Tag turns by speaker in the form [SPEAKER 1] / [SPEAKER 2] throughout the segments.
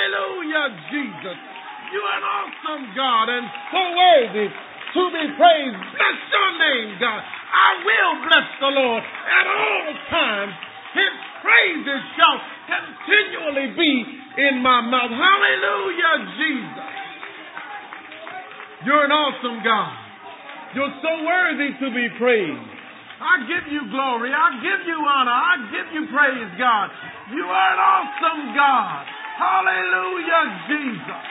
[SPEAKER 1] Hallelujah, Jesus. You are an awesome God and so worthy to be praised. Bless your name, God. I will bless the Lord at all times. His praises shall continually be in my mouth. Hallelujah, Jesus. You're an awesome God. You're so worthy to be praised. I give you glory. I give you honor. I give you praise, God. You are an awesome God. Hallelujah, Jesus.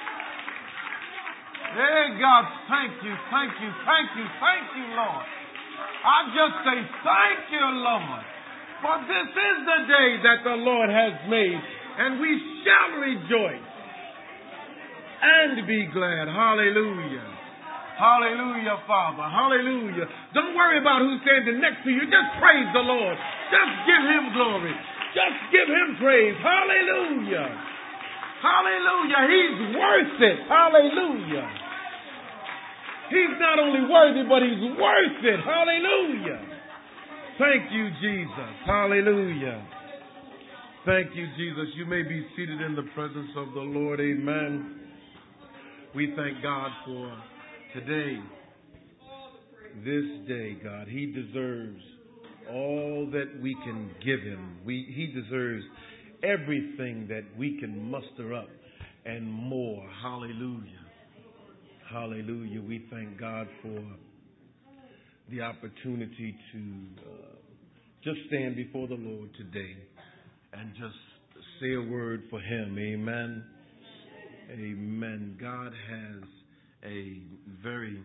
[SPEAKER 1] Hey, God, thank you, thank you, thank you, thank you, Lord. I just say thank you, Lord. For this is the day that the Lord has made, and we shall rejoice and be glad. Hallelujah. Hallelujah, Father. Hallelujah. Don't worry about who's standing next to you. Just praise the Lord. Just give him glory. Just give him praise. Hallelujah. Hallelujah. He's worth it. Hallelujah. He's not only worthy, but he's worth it. Hallelujah. Thank you, Jesus. Hallelujah. Thank you, Jesus. You may be seated in the presence of the Lord. Amen. We thank God for today, this day, God. He deserves all that we can give him. He deserves everything that we can muster up and more. Hallelujah. Hallelujah. We thank God for the opportunity to just stand before the Lord today and just say a word for him. Amen. Amen. God has a very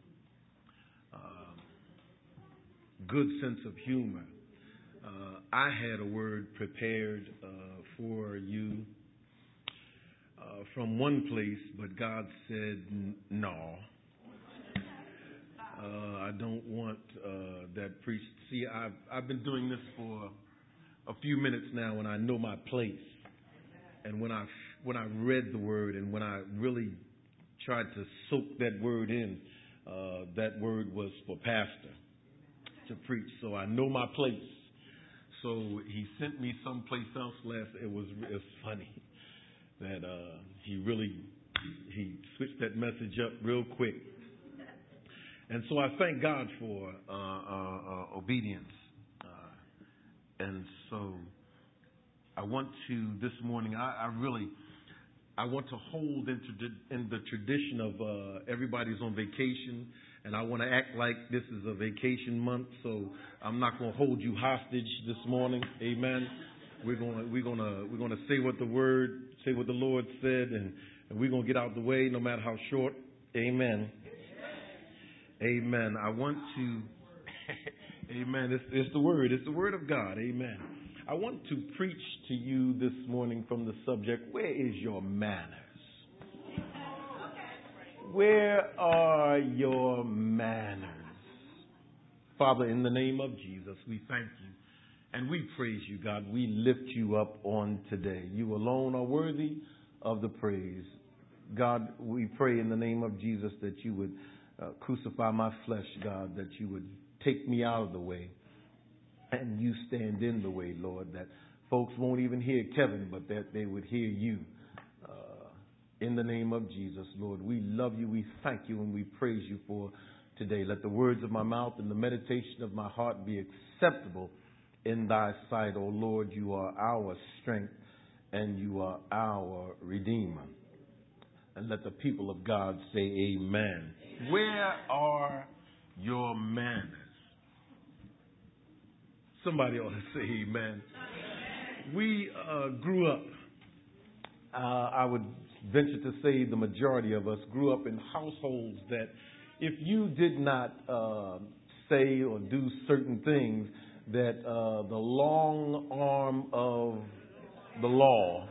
[SPEAKER 1] good sense of humor. I had a word prepared for you from one place, but God said, no. I don't want that preached. See, I've been doing this for a few minutes now, and I know my place. And when I read the word and when I really tried to soak that word in, that word was for pastor to preach. So I know my place. So he sent me someplace else it was funny that he switched that message up real quick. And so I thank God for obedience. And so I want to, this morning, I want to hold in the tradition of everybody's on vacation, and I want to act like this is a vacation month. So I'm not going to hold you hostage this morning. Amen. We're gonna say what the Lord said, and we're gonna get out the way, no matter how short. Amen. Amen. I want to. Amen. It's the word. It's the word of God. Amen. I want to preach to you this morning from the subject, where is your manners? Where are your manners? Father, in the name of Jesus, we thank you and we praise you, God. We lift you up on today. You alone are worthy of the praise. God, we pray in the name of Jesus that you would crucify my flesh, God, that you would take me out of the way. And you stand in the way, Lord, that folks won't even hear Kevin, but that they would hear you. In the name of Jesus, Lord, we love you, we thank you, and we praise you for today. Let the words of my mouth and the meditation of my heart be acceptable in thy sight, O Lord. You are our strength and you are our Redeemer. And let the people of God say amen. Where are your manners? Somebody ought to say amen. We grew up, I would venture to say the majority of us grew up in households that if you did not say or do certain things, that the long arm of the law,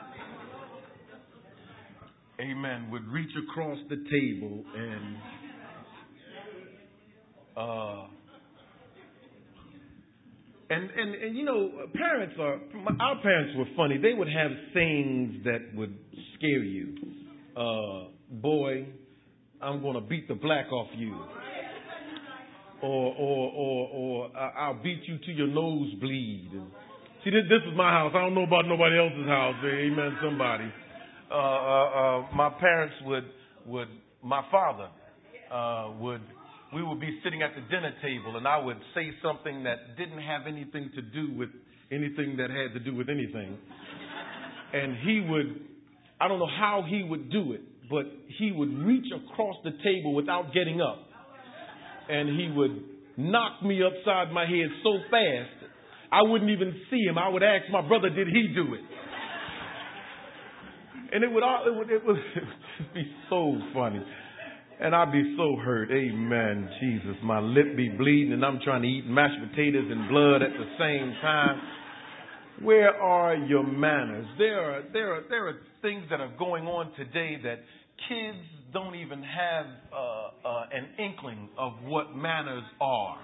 [SPEAKER 1] amen, would reach across the table and you know, our parents were funny. They would have sayings that would scare you. Boy, I'm going to beat the black off you. Or I'll beat you to your nose bleed. See, this is my house. I don't know about nobody else's house. Amen, somebody. my parents my father we would be sitting at the dinner table, and I would say something that didn't have anything to do with anything that had to do with anything. And I don't know how he would do it, but he would reach across the table without getting up. And he would knock me upside my head so fast, I wouldn't even see him. I would ask my brother, did he do it? And it would just be so funny. And I'd be so hurt. Amen. Jesus, my lip be bleeding and I'm trying to eat mashed potatoes and blood at the same time. Where are your manners? There are things that are going on today that kids don't even have an inkling of what manners are.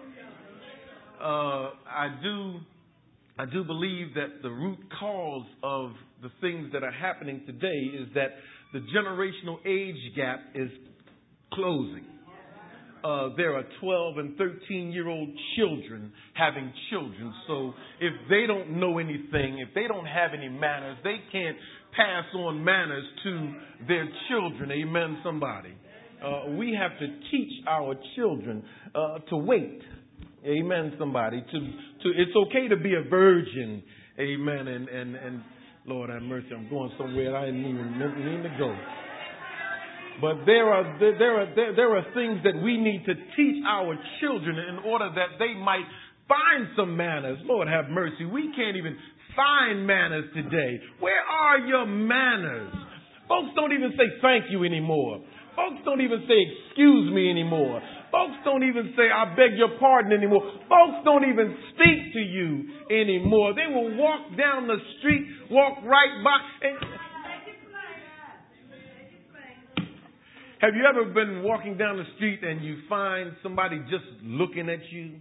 [SPEAKER 1] I do believe that the root cause of the things that are happening today is that the generational age gap is closing. There are 12 and 13-year-old children having children. So if they don't know anything, if they don't have any manners, they can't pass on manners to their children. Amen, somebody. We have to teach our children to wait. Amen, somebody. It's okay to be a virgin. Amen. And Lord have mercy, I'm going somewhere I didn't even mean to go. But there are things that we need to teach our children in order that they might find some manners. Lord have mercy. We can't even find manners today. Where are your manners? Folks don't even say thank you anymore. Folks don't even say excuse me anymore. Folks don't even say I beg your pardon anymore. Folks don't even speak to you anymore. They will walk down the street, walk right by. Have you ever been walking down the street and you find somebody just looking at you?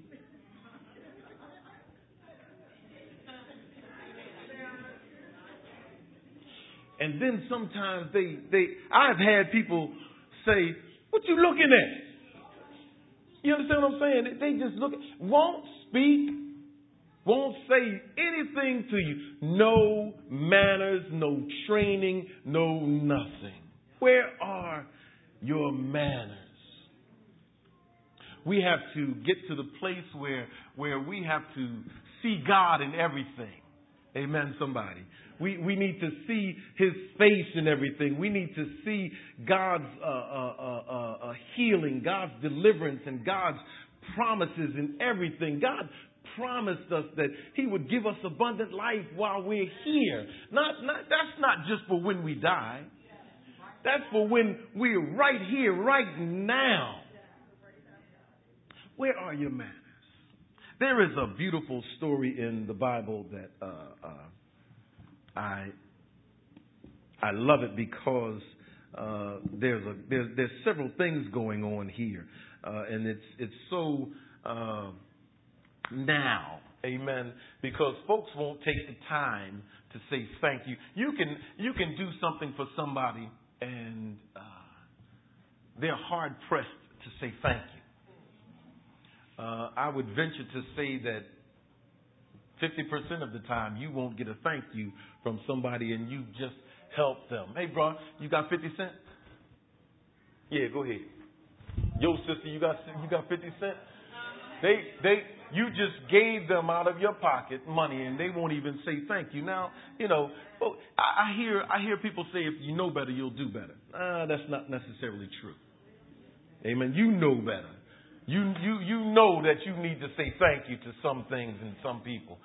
[SPEAKER 1] And then sometimes I've had people say, what you looking at? You understand what I'm saying? They just won't speak, won't say anything to you. No manners, no training, no nothing. Where are your manners? We have to get to the place where we have to see God in everything. Amen, somebody. We need to see His face in everything. We need to see God's healing, God's deliverance, and God's promises in everything. God promised us that He would give us abundant life while we're here. That's not just for when we die. That's for when we're right here, right now. Where are your manners? There is a beautiful story in the Bible that I love it because there's several things going on here, and it's so now, amen. Because folks won't take the time to say thank you. You can do something for somebody, and they're hard pressed to say thank you. I would venture to say that 50% of the time you won't get a thank you from somebody and you just help them. Hey, bro, you got 50 cents? Yeah, go ahead. Yo, sister, you got 50 cents? You just gave them out of your pocket money and they won't even say thank you. Now, I hear people say if you know better, you'll do better. That's not necessarily true. Amen. You know better. You know that you need to say thank you to some things and some people.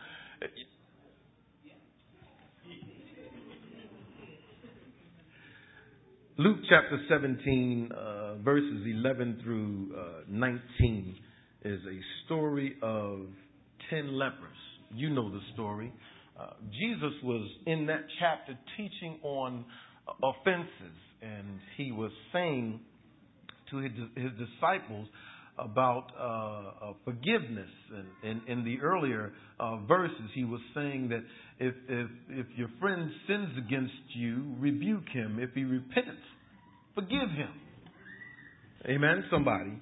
[SPEAKER 1] Luke chapter 17, verses 11 through 19 is a story of 10 lepers. You know the story. Jesus was in that chapter teaching on offenses, and he was saying to his disciples about forgiveness. And in the earlier verses, he was saying that if your friend sins against you, rebuke him. If he repents, forgive him. Amen, somebody.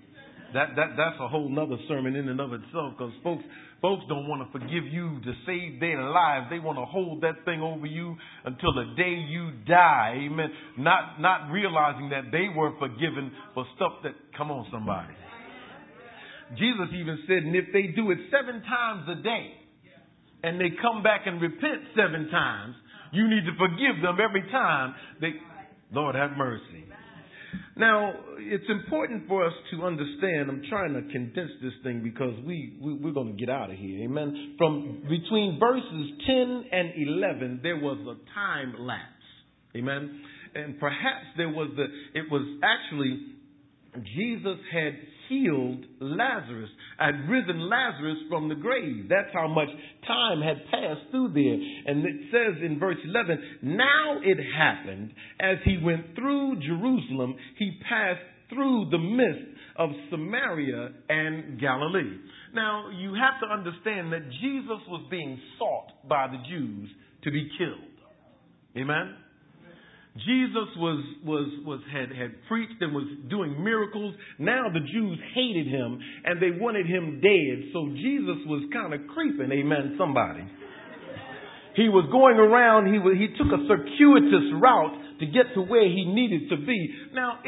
[SPEAKER 1] That's a whole nother sermon in and of itself, because folks don't want to forgive you to save their lives. They want to hold that thing over you until the day you die. Amen. Not realizing that they were forgiven for stuff that, come on somebody. Jesus even said, and if they do it 7 times a day and they come back and repent 7 times, you need to forgive them every time Lord have mercy. Now, it's important for us to understand, I'm trying to condense this thing because we're going to get out of here. Amen. From between verses 10 and 11, there was a time lapse. Amen. And perhaps it was actually Jesus had healed Lazarus, had risen Lazarus from the grave. That's how much time had passed through there. And it says in verse 11, now it happened as he went through Jerusalem, he passed through the midst of Samaria and Galilee. Now, you have to understand that Jesus was being sought by the Jews to be killed. Amen? Jesus had preached and was doing miracles. Now the Jews hated him and they wanted him dead. So Jesus was kind of creeping. Amen, somebody. He was going around. He took a circuitous route to get to where he needed to be. Now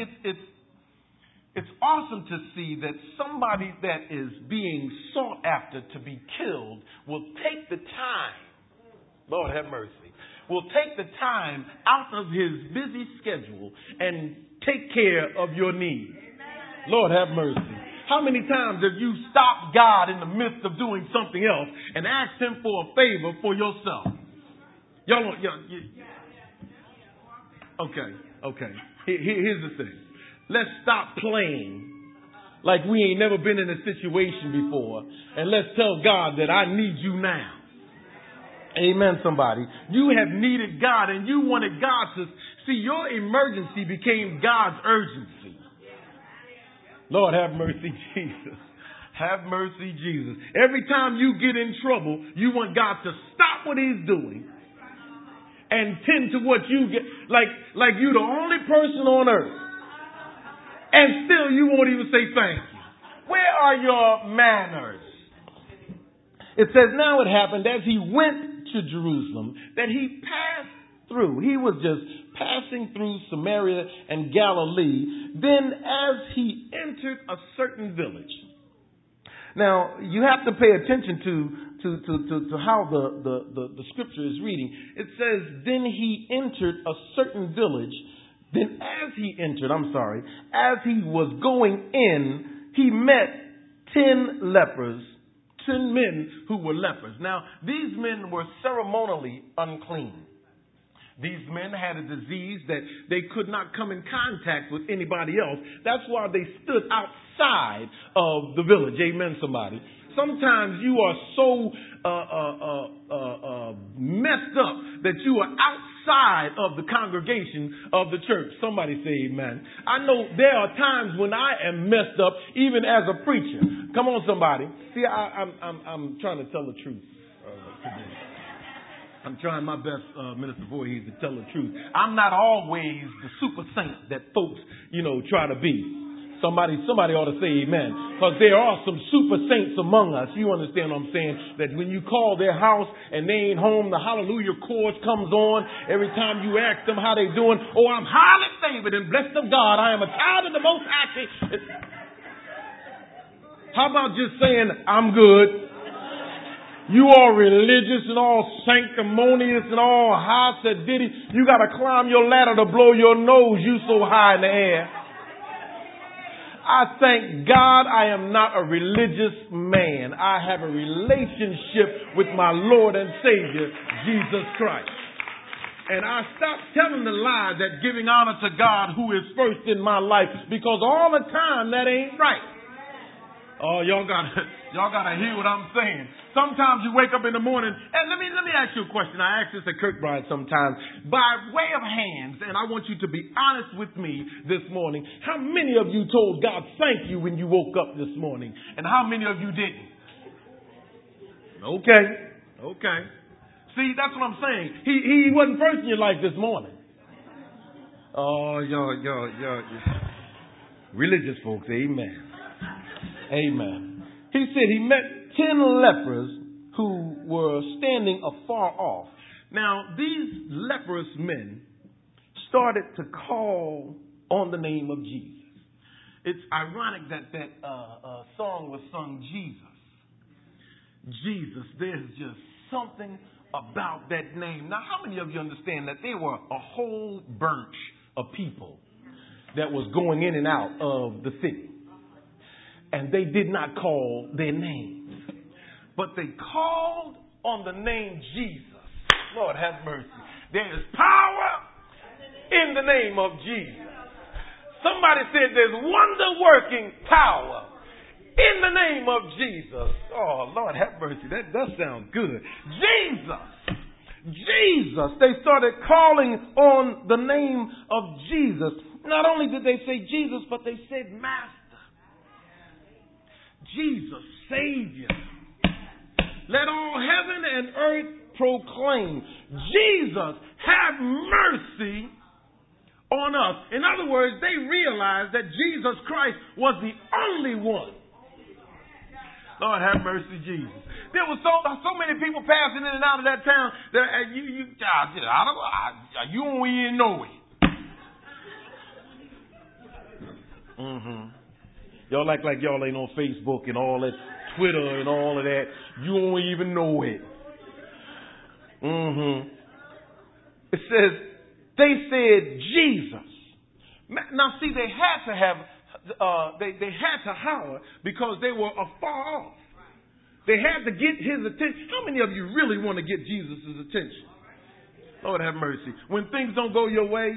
[SPEAKER 1] it's awesome to see that somebody that is being sought after to be killed will take the time. Lord have mercy. Will take the time out of his busy schedule and take care of your needs. Lord have mercy. How many times have you stopped God in the midst of doing something else and asked him for a favor for yourself? Okay. Here's the thing. Let's stop playing like we ain't never been in a situation before, and let's tell God that I need you now. Amen, somebody. You have needed God and you wanted God to see your emergency became God's urgency. Lord have mercy, Jesus. Have mercy, Jesus. Every time you get in trouble, you want God to stop what he's doing and tend to what you get. Like you're the only person on earth. And still you won't even say thank you. Where are your manners? It says, now it happened as he went to Jerusalem that he passed through. He was just passing through Samaria and Galilee. Then as he entered a certain village. Now, you have to pay attention to how the scripture is reading. It says, then he entered a certain village. Then as he was going in, he met 10 lepers. 10 men who were lepers. Now, these men were ceremonially unclean. These men had a disease that they could not come in contact with anybody else. That's why they stood outside of the village. Amen, somebody. Sometimes you are so messed up that you are outside of the congregation of the church. Somebody say amen. I know there are times when I am messed up, even as a preacher. Come on, somebody. See, I'm trying to tell the truth today. I'm trying my best, Minister Voorhees, to tell the truth. I'm not always the super saint that folks, try to be. Somebody ought to say amen. Because there are some super saints among us. You understand what I'm saying? That when you call their house and they ain't home, the hallelujah chorus comes on. Every time you ask them how they doing, oh, I'm highly favored and blessed of God. I am a child of the Most High. How about just saying, I'm good? You all religious and all sanctimonious and all high sedity. You got to climb your ladder to blow your nose. You so high in the air. I thank God I am not a religious man. I have a relationship with my Lord and Savior, Jesus Christ. And I stopped telling the lie that giving honor to God who is first in my life, because all the time that ain't right. Oh, y'all gotta hear what I'm saying. Sometimes you wake up in the morning, and let me ask you a question. I ask this at Kirkbride sometimes. By way of hands, and I want you to be honest with me this morning. How many of you told God thank you when you woke up this morning? And how many of you didn't? Okay. See, that's what I'm saying. He wasn't first in your life this morning. Oh, y'all. Religious folks, amen. Amen. He said he met 10 lepers who were standing afar off. Now, these leprous men started to call on the name of Jesus. It's ironic that song was sung, Jesus. Jesus, there's just something about that name. Now, how many of you understand that there were a whole bunch of people that was going in and out of the city? And they did not call their names, but they called on the name Jesus. Lord have mercy. There is power in the name of Jesus. Somebody said there's wonder-working power in the name of Jesus. Oh, Lord have mercy. That does sound good. Jesus. Jesus. They started calling on the name of Jesus. Not only did they say Jesus, but they said Master. Jesus, Savior. Let all heaven and earth proclaim, Jesus, have mercy on us. In other words, they realized that Jesus Christ was the only one. Lord have mercy, Jesus. There was so many people passing in and out of that town that you don't even know it. Y'all act like y'all ain't on Facebook and all that, Twitter and all of that. You don't even know it. It says, they said Jesus. Now see, they had to have, they had to holler because they were afar off. They had to get his attention. How many of you really want to get Jesus' attention? Lord have mercy. When things don't go your way,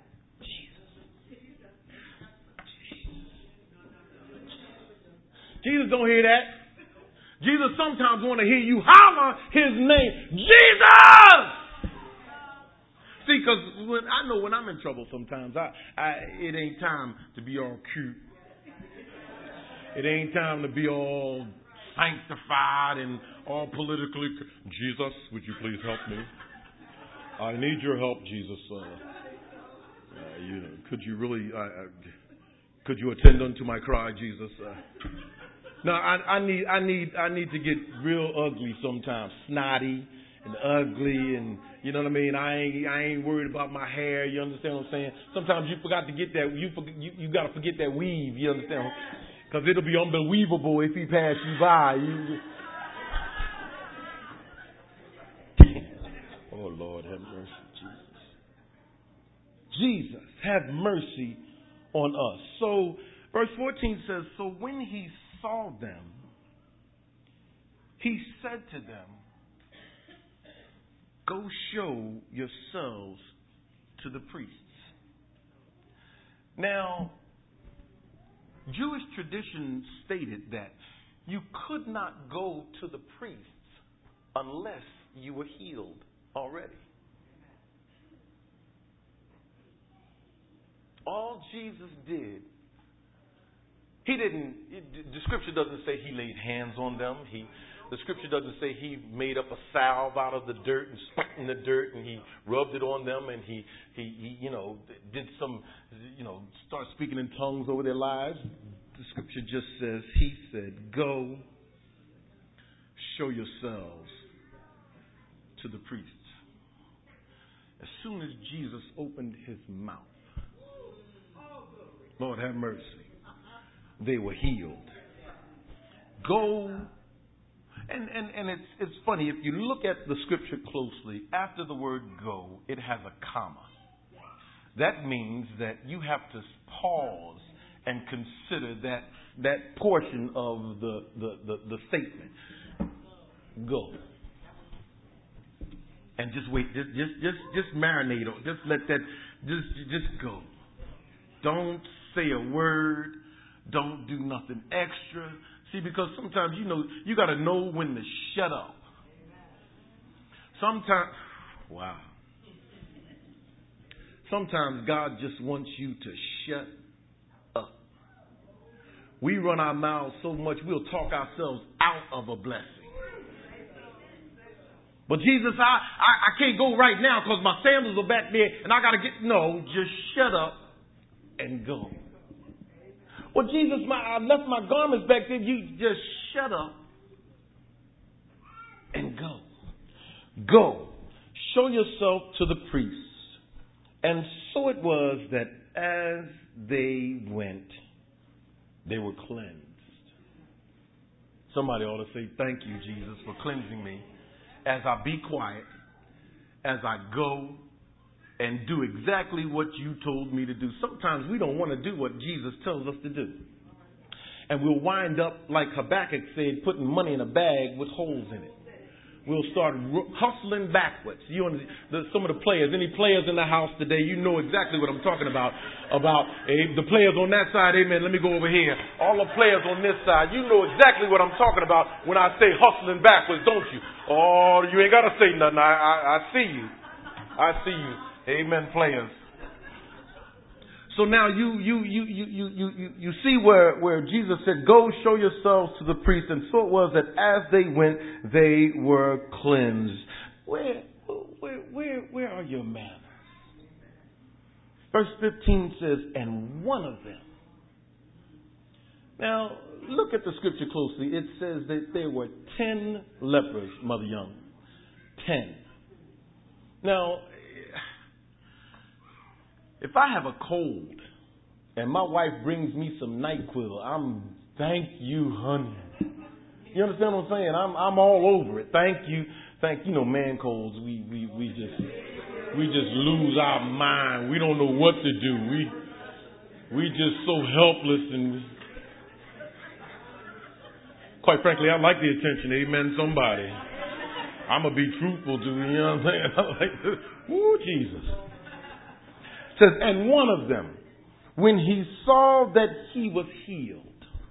[SPEAKER 1] Jesus don't hear that. Jesus sometimes want to hear you holler his name. Jesus! See, because I know when I'm in trouble sometimes, it ain't time to be all cute. It ain't time to be all sanctified and all politically. Jesus, would you please help me? I need your help, Jesus. Could you really, could you attend unto my cry, Jesus? No, I need to get real ugly sometimes, snotty and ugly, and you know what I mean. I ain't worried about my hair. You understand what I'm saying? Sometimes you forgot to get that. You got to forget that weave. You understand? Because it'll be unbelievable if he passed you by. Oh Lord, have mercy, Jesus. Jesus, have mercy on us. So, verse 14 says, so when he saw them, he said to them, go show yourselves to the priests. Now, Jewish tradition stated that you could not go to the priests unless you were healed already. All Jesus did, the scripture doesn't say he laid hands on them. The scripture doesn't say he made up a salve out of the dirt and spat in the dirt and he rubbed it on them and he did some, start speaking in tongues over their lives. The scripture just says, he said, go show yourselves to the priests. As soon as Jesus opened his mouth, Lord have mercy, they were healed. Go. And it's funny, if you look at the scripture closely, after the word go, it has a comma. That means that you have to pause and consider that portion of the statement. Go. And just wait, just marinate on, just let that, just go. Don't say a word. Don't do nothing extra. See, because sometimes, you got to know when to shut up. Sometimes God just wants you to shut up. We run our mouths so much, we'll talk ourselves out of a blessing. But Jesus, I can't go right now because my sandals are back there and I got to no, just shut up and go. Well, Jesus, I left my garments back there. You just shut up and go. Go. Show yourself to the priests. And so it was that as they went, they were cleansed. Somebody ought to say, thank you, Jesus, for cleansing me. As I be quiet, as I go and do exactly what you told me to do. Sometimes we don't want to do what Jesus tells us to do. And we'll wind up, like Habakkuk said, putting money in a bag with holes in it. We'll start hustling backwards. Some of the players, any players in the house today, you know exactly what I'm talking about. The players on that side, amen, let me go over here. All the players on this side, you know exactly what I'm talking about when I say hustling backwards, don't you? Oh, you ain't got to say nothing. I see you. I see you. Amen, players. So now you see where Jesus said, go show yourselves to the priest. And so it was that as they went, they were cleansed. Where are your manners? Verse 15 says, and one of them. Now, look at the scripture closely. It says that there were 10 lepers, Mother Young. 10. Now, if I have a cold and my wife brings me some NyQuil, thank you, honey. You understand what I'm saying? I'm all over it. Thank you. Man colds, we just lose our mind. We don't know what to do. We just so helpless, and quite frankly, I like the attention. Amen, somebody. I'm gonna be truthful to you. You know what I'm saying? I'm like, woo, Jesus. It says, and one of them, when he saw that he was healed,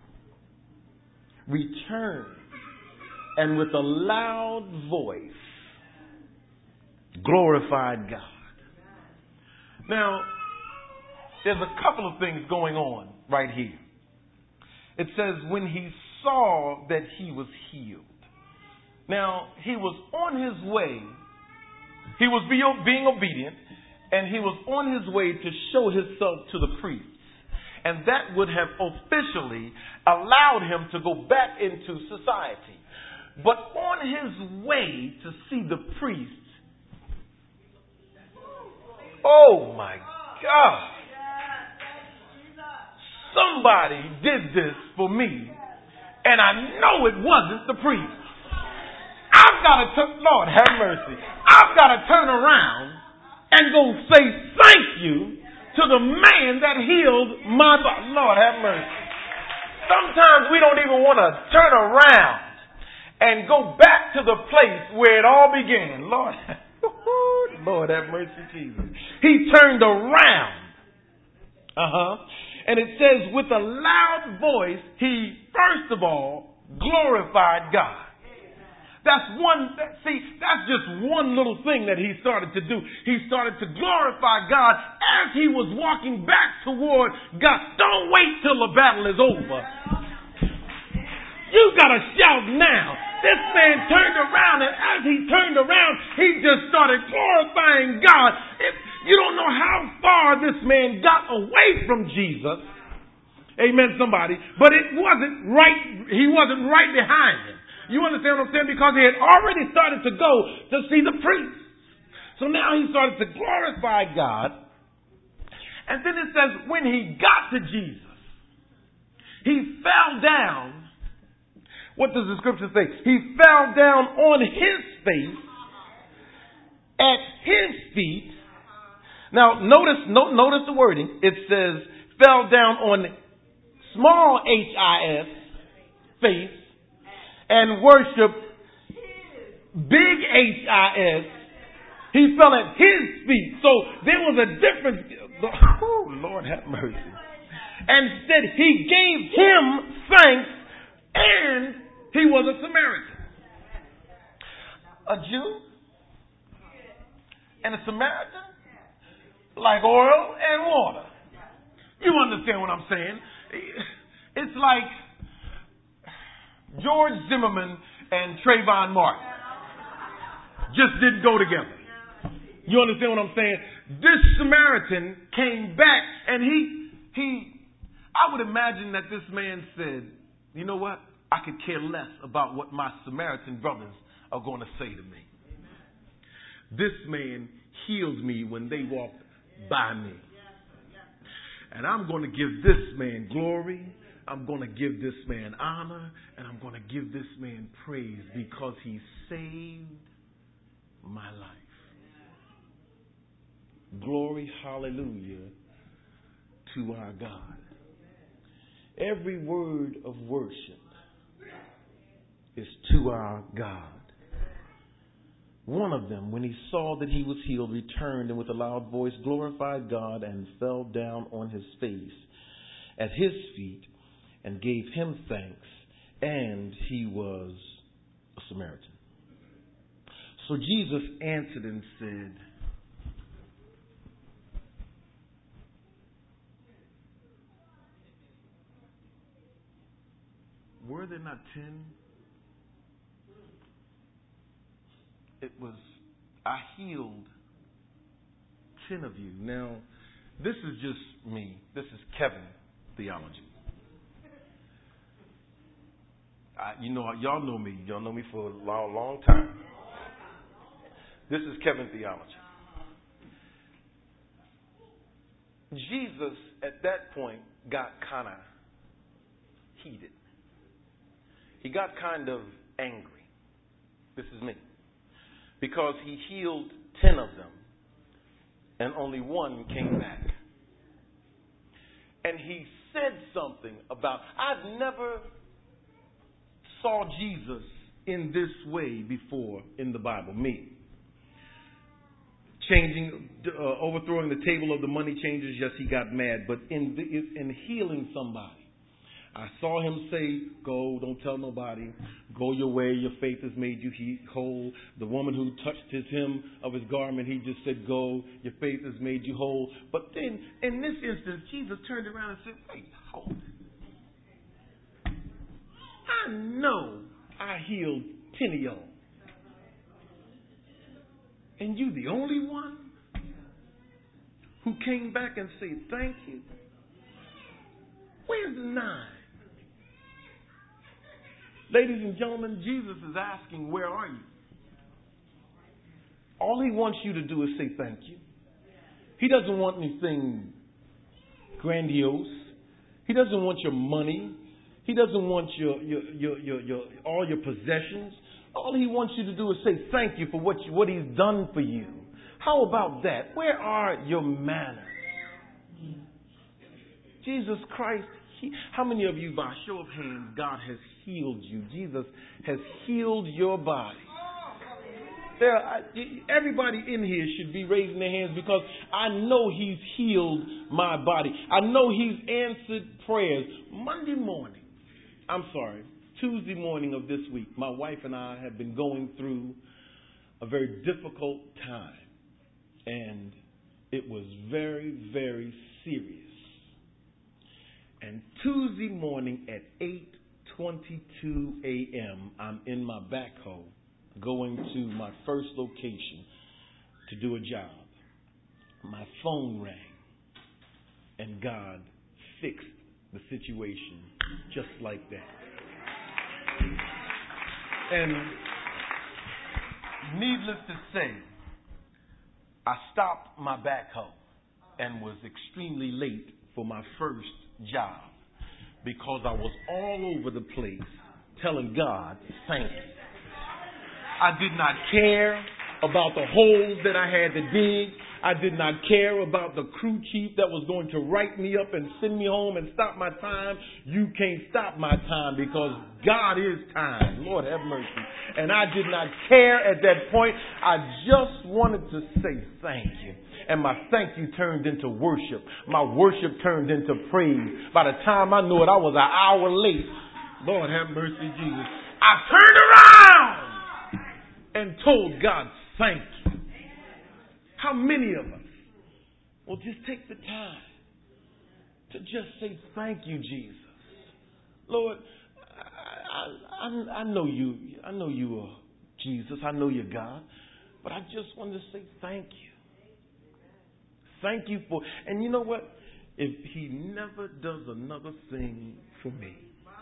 [SPEAKER 1] returned and with a loud voice glorified God. Now, there's a couple of things going on right here. It says, when he saw that he was healed. Now, he was on his way. He was being obedient. And he was on his way to show himself to the priests. And that would have officially allowed him to go back into society. But on his way to see the priests, oh my God, somebody did this for me, and I know it wasn't the priest. Lord have mercy, I've got to turn around and go say thank you to the man that healed my body. Lord have mercy. Sometimes we don't even want to turn around and go back to the place where it all began. Lord have mercy, Jesus. He turned around. And it says, with a loud voice, he first of all glorified God. That's just one little thing that he started to do. He started to glorify God as he was walking back toward God. Don't wait till the battle is over. You got to shout now. This man turned around, and as he turned around, he just started glorifying God. You don't know how far this man got away from Jesus. Amen, somebody. But it wasn't right. He wasn't right behind him. You understand what I'm saying? Because he had already started to go to see the priest. So now he started to glorify God. And then it says, when he got to Jesus, he fell down. What does the scripture say? He fell down on his face at his feet. Now, notice the wording. It says, fell down on small h-I-s, face, and worshiped big H-I-S. He fell at his feet. So there was a difference. Oh, Lord have mercy. And said he gave him thanks, and he was a Samaritan. A Jew and a Samaritan, like oil and water. You understand what I'm saying? It's like George Zimmerman and Trayvon Martin just didn't go together. You understand what I'm saying? This Samaritan came back, and he I would imagine that this man said, you know what? I could care less about what my Samaritan brothers are going to say to me. This man healed me when they walked by me. And I'm going to give this man glory. I'm going to give this man honor. And I'm going to give this man praise because he saved my life. Glory, hallelujah, to our God. Every word of worship is to our God. One of them, when he saw that he was healed, returned and with a loud voice glorified God and fell down on his face at his feet and gave him thanks. And he was a Samaritan. So Jesus answered and said, were there not 10? I healed 10 of you. Now, this is just me. This is Kevin theology. Y'all know me. Y'all know me for a long, long time. This is Kevin theology. Jesus, at that point, got kind of heated. He got kind of angry. This is me. Because he healed 10 of them, and only one came back. And he said something about, I've never saw Jesus in this way before in the Bible. Me. Overthrowing the table of the money changers, yes, he got mad. But in healing somebody, I saw him say, go, don't tell nobody. Go your way, your faith has made you whole. The woman who touched his hem of his garment, he just said, go, your faith has made you whole. But then, in this instance, Jesus turned around and said, wait, hold it. I know I healed 10 of y'all. And you the only one who came back and said, thank you? Where's the 9? Ladies and gentlemen, Jesus is asking, where are you? All he wants you to do is say thank you. He doesn't want anything grandiose. He doesn't want your money. He doesn't want all your possessions. All he wants you to do is say thank you for what he's done for you. How about that? Where are your manners? Jesus Christ, how many of you, by show of hands, God has healed you? Jesus has healed your body. Everybody in here should be raising their hands because I know he's healed my body. I know he's answered prayers. Tuesday morning of this week, my wife and I have been going through a very difficult time. And it was very, very serious. And Tuesday morning at 8:22 a.m., I'm in my backhoe going to my first location to do a job. My phone rang, and God fixed the situation just like that. And needless to say, I stopped my backhoe and was extremely late for my first job because I was all over the place telling God, thank you. I did not care about the holes that I had to dig. I did not care about the crew chief that was going to write me up and send me home and stop my time. You can't stop my time because God is time. Lord have mercy. And I did not care at that point. I just wanted to say thank you. And my thank you turned into worship. My worship turned into praise. By the time I knew it, I was an hour late. Lord have mercy, Jesus. I turned around and told God, thank you. How many of us will just take the time to just say thank you, Jesus? Lord, I know you. I know you are Jesus. I know you're God. But I just wanted to say thank you. Thank you for, and you know what? if he never does another thing for me,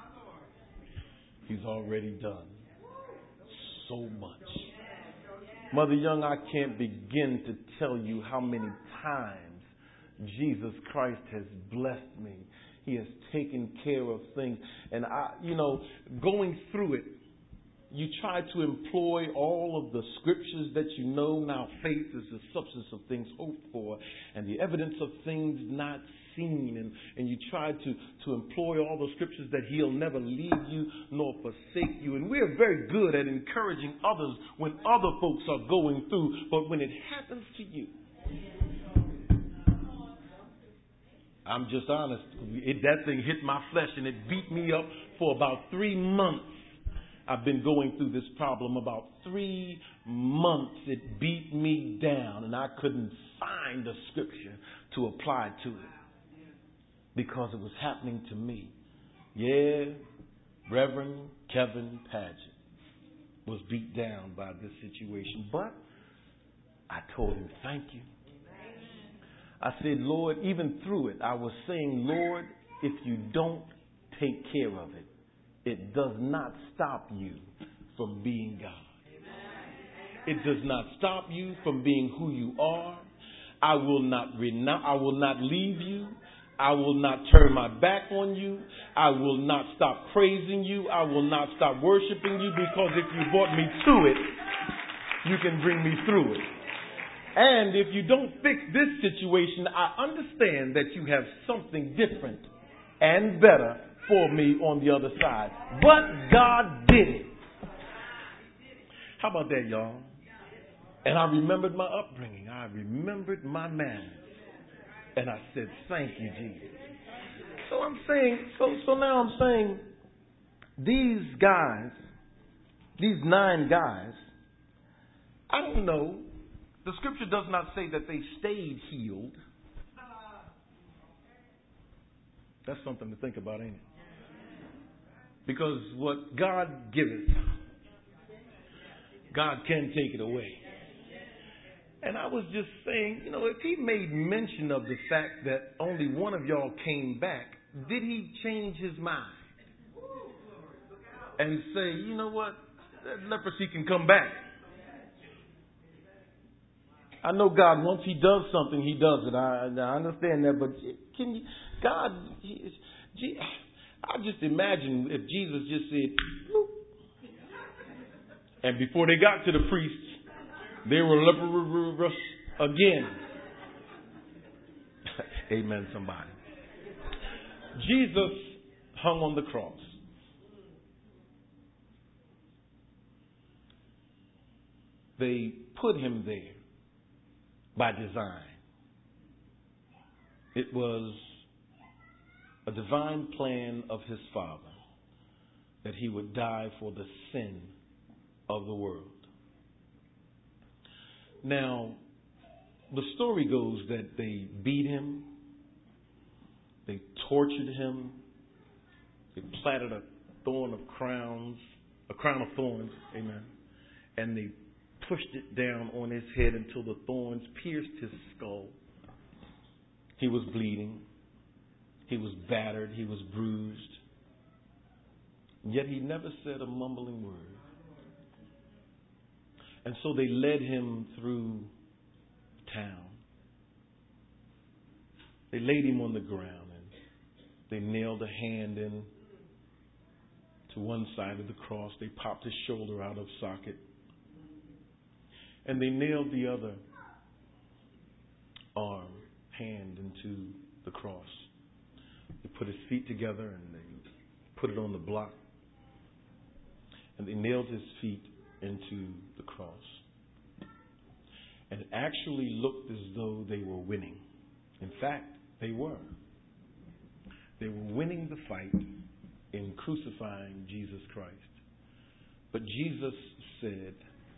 [SPEAKER 1] he's already done so much. Mother Young, I can't begin to tell you how many times Jesus Christ has blessed me. He has taken care of things. And going through it, you try to employ all of the scriptures that you know. Now, faith is the substance of things hoped for and the evidence of things not seen. And you try to employ all the scriptures that he'll never leave you nor forsake you. And we're very good at encouraging others when other folks are going through. But when it happens to you, I'm just honest. That thing hit my flesh and it beat me up for about 3 months. I've been going through this problem about 3 months. It beat me down and I couldn't find a scripture to apply to it because it was happening to me. Yeah, Reverend Kevin Paget was beat down by this situation, but I told him, thank you. I said, Lord, even through it, I was saying, Lord, if you don't take care of it, it does not stop you from being God. It does not stop you from being who you are. I will not leave you. I will not turn my back on you. I will not stop praising you. I will not stop worshiping you, because if you brought me to it, you can bring me through it. And if you don't fix this situation, I understand that you have something different and better for me on the other side. But God did it. How about that, y'all? And I remembered my upbringing. I remembered my manners. And I said, thank you, Jesus. So I'm saying, so now I'm saying, these guys, these 9 guys, I don't know. The scripture does not say that they stayed healed. That's something to think about, ain't it? Because what God giveth, God can take it away. And I was just saying, if he made mention of the fact that only one of y'all came back, did he change his mind and say, you know what, that leprosy can come back? I know God, once he does something, he does it. I understand that, but can you, God, I just imagine if Jesus just said, whoop, and before they got to the priests, they were leprous again. Amen, somebody. Jesus hung on the cross. They put him there by design. It was a divine plan of his Father that he would die for the sin of the world. Now, the story goes that they beat him, they tortured him, they platted a crown of thorns, amen, and they pushed it down on his head until the thorns pierced his skull. He was bleeding. He was battered. He was bruised. Yet he never said a mumbling word. And so they led him through town. They laid him on the ground and they nailed a hand in to one side of the cross. They popped his shoulder out of socket. And they nailed the other hand into the cross. They put his feet together and they put it on the block. And they nailed his feet into the cross. And it actually looked as though they were winning. In fact, they were. They were winning the fight in crucifying Jesus Christ. But Jesus said,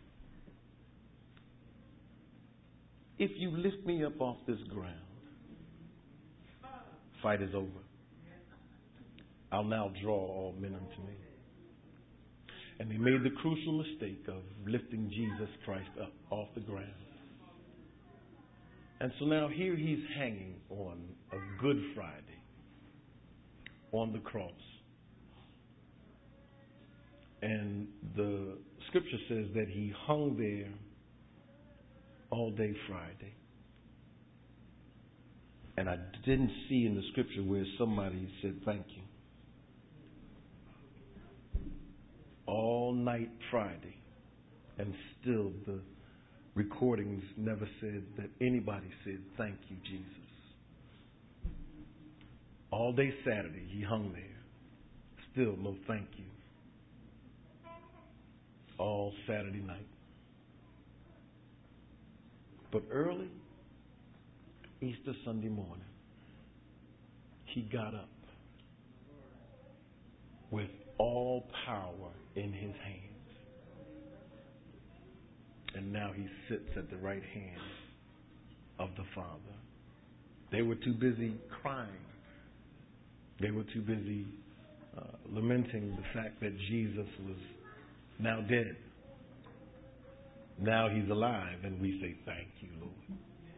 [SPEAKER 1] if you lift me up off this ground, fight is over. I'll now draw all men unto me. And they made the crucial mistake of lifting Jesus Christ up off the ground. And so now here he's hanging on a Good Friday, on the cross. And the scripture says that he hung there all day Friday. And I didn't see in the scripture where somebody said thank you. All night Friday. And still the recordings never said that anybody said thank you, Jesus. All day Saturday he hung there. Still no thank you. All Saturday night. But early Easter Sunday morning, he got up with all power in his hands. And now he sits at the right hand of the Father. They were too busy crying. They were too busy lamenting the fact that Jesus was now dead. Now he's alive, and we say, thank you, Lord.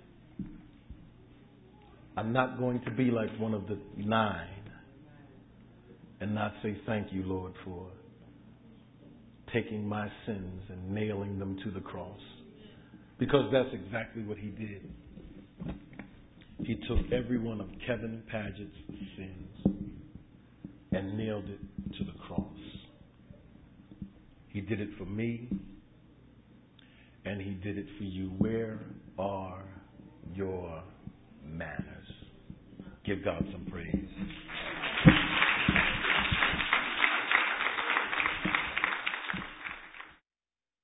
[SPEAKER 1] I'm not going to be like one of the 9 and not say thank you, Lord, for taking my sins and nailing them to the cross. Because that's exactly what he did. He took every one of Kevin Padgett's sins and nailed it to the cross. He did it for me, and he did it for you. Where are your manners? Give God some praise.